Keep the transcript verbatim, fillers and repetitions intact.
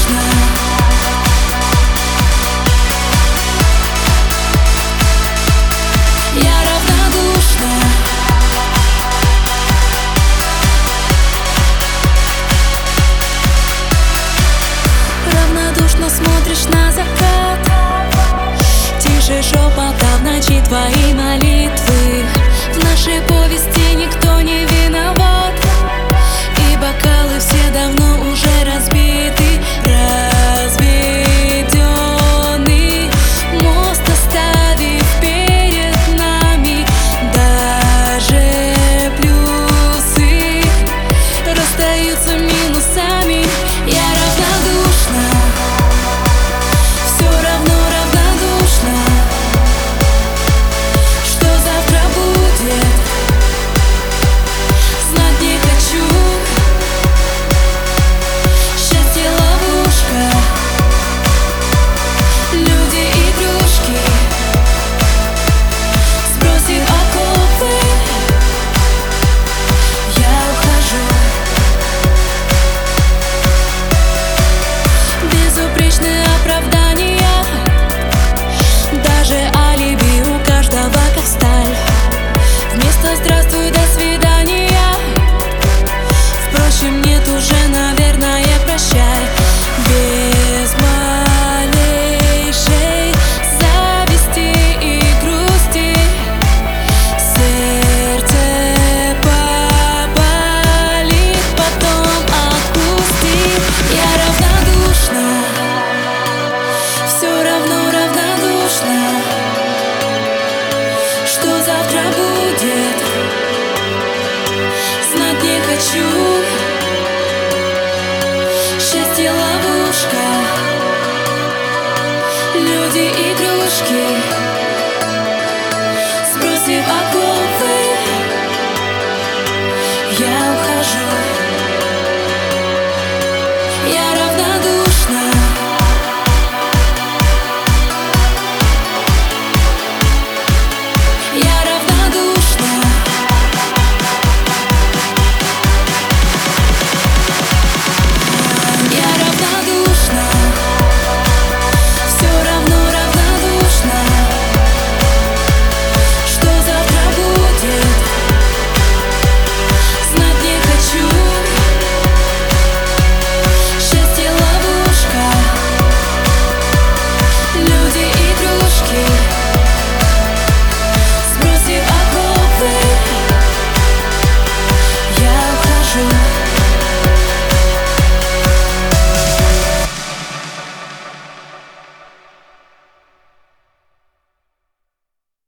равнодушна. Я равнодушна. Равнодушно смотришь на закат. Тише шепота в ночи твои молитвы. В нашей повести никто не виноват, и бокалы все давно уже разбиты. Разведенный мост оставив перед нами, даже плюсы расстаются минусами. Я равнодушна, все равно равнодушна. Что завтра будет, знать не хочу. Счастье ловушка, люди игрушки. Сбросив оковы, я ухожу. Безупречные оправдания, даже алиби у каждого как сталь. Вместо «здравствуй», «до свидания». Впрочем, нет уже, наверное, «прощай». Без малейшей зависти и грусти сердце поболит, потом отпустит. Я равнодушна, все равно равнодушна. Что завтра будет, знать не хочу. Счастье ловушка, люди игрушки. Сбросив оковы, я ухожу.